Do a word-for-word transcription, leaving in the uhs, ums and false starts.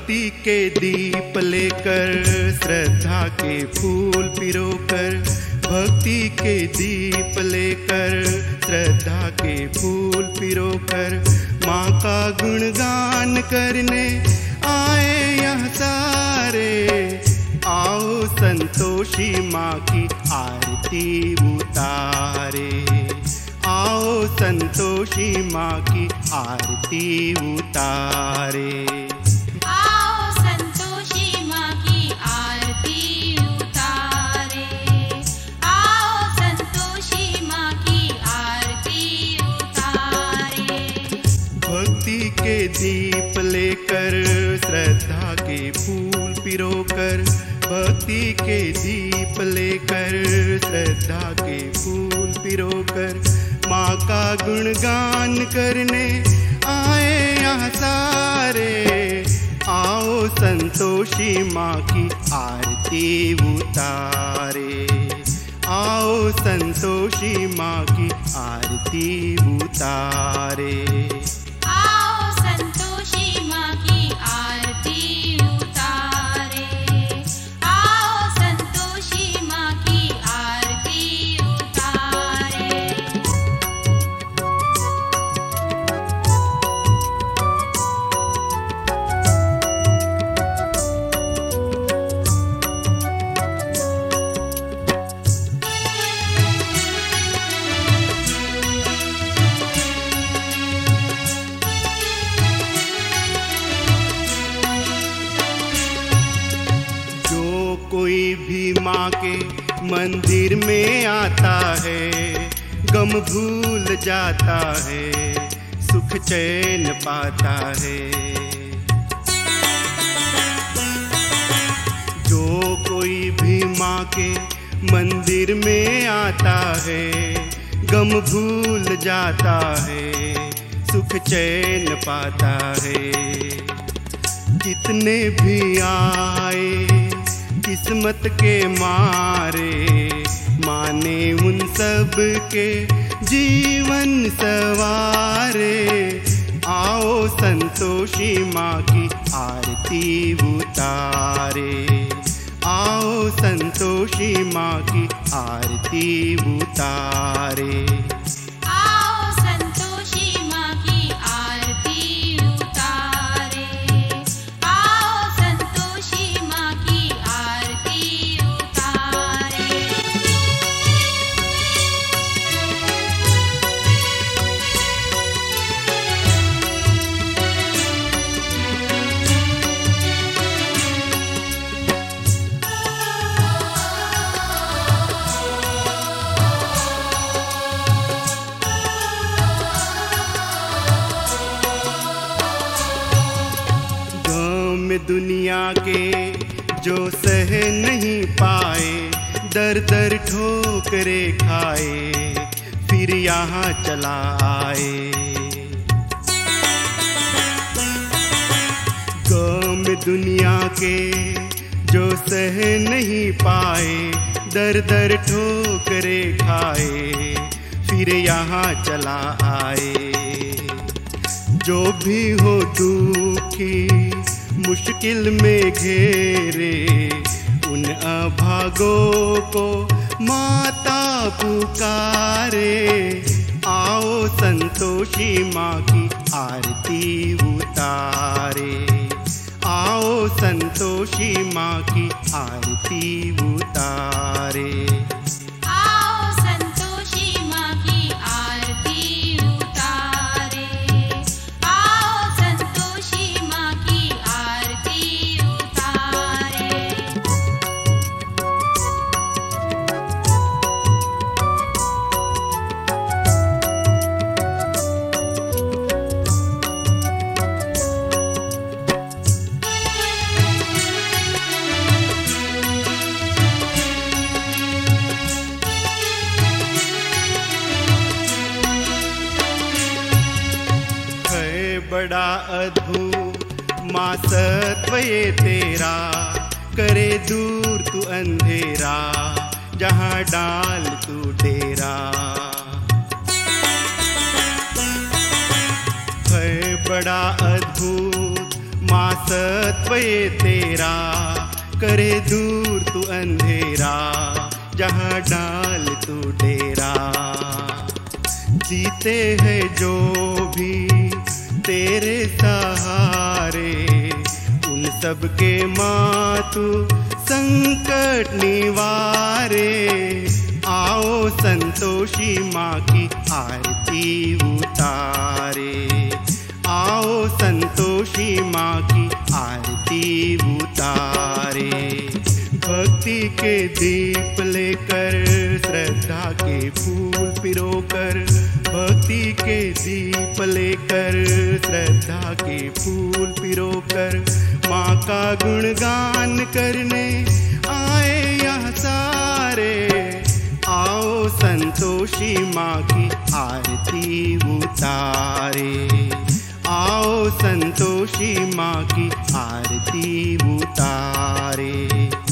भक्ति के दीप लेकर श्रद्धा के फूल पिरोकर, भक्ति के दीप लेकर श्रद्धा के फूल पिरोकर, माँ का गुणगान करने आए यहाँ सारे। आओ संतोषी माँ की आरती उतारे, आओ संतोषी माँ की आरती उतारे। आओ संतोषी माँ की आरती उतारे, आओ संतोषी माँ की आरती उतारे। भक्ति के दीप लेकर श्रद्धा के फूल पिरोकर, भक्ति के दीप लेकर श्रद्धा के फूल पिरोकर, माँ का गुणगान करने आए यहाँ सारे। आओ संतोषी माँ की आरती उतारे, आओ संतोषी माँ की आरती उतारे। आओ संतोषी माँ की आरती उतारे, आओ संतोषी माँ की आरती उतारे। कोई भी माँ के मंदिर में आता है, गम भूल जाता है, सुख चैन पाता है। जो कोई भी माँ के मंदिर में आता है, गम भूल जाता है, सुख चैन पाता है। जितने भी आए किस्मत के मारे, माने उन सब के जीवन सवारे। आओ संतोषी माँ की आरती उतारे, आओ संतोषी माँ की आरती उतारे। आओ संतोषी माँ की आरती उतारे, आओ संतोषी माँ की आरती उतारे। दुनिया के जो सह नहीं पाए, दर दर ठोकरे खाए, फिर यहाँ चला आए। गम दुनिया के जो सह नहीं पाए, दर दर ठोकरे खाए, फिर यहाँ चला आए। जो भी हो दुखी मुश्किल में घेरे, उन अभागों को माता पुकारे। आओ संतोषी माँ की आरती उतारे, आओ संतोषी माँ की आरती उतारे। आओ संतोषी माँ की आरती उतारे, आओ संतोषी माँ की आरती उतारे। बड़ा अद्भुत माँ सत्व ये तेरा, करे दूर तू अंधेरा, जहाँ डाल तू डेरा। है बड़ा अद्भुत माँ सत्व ये तेरा, करे दूर तू अंधेरा, जहाँ डाल तू डेरा। जीते हैं जो भी तेरे सहारे, उन सब के माँ तू संकट निवारे। आओ संतोषी माँ की आरती उतारे, आओ संतोषी माँ की आरती उतारे। भक्ति के दीप लेकर, श्रद्धा के फूल पिरोकर, भक्ति के दीप लेकर, श्रद्धा के फूल पिरोकर, माँ का गुणगान करने आए यहाँ सारे। आओ संतोषी माँ की आरती उतारे, आओ संतोषी माँ की आरती उतारे।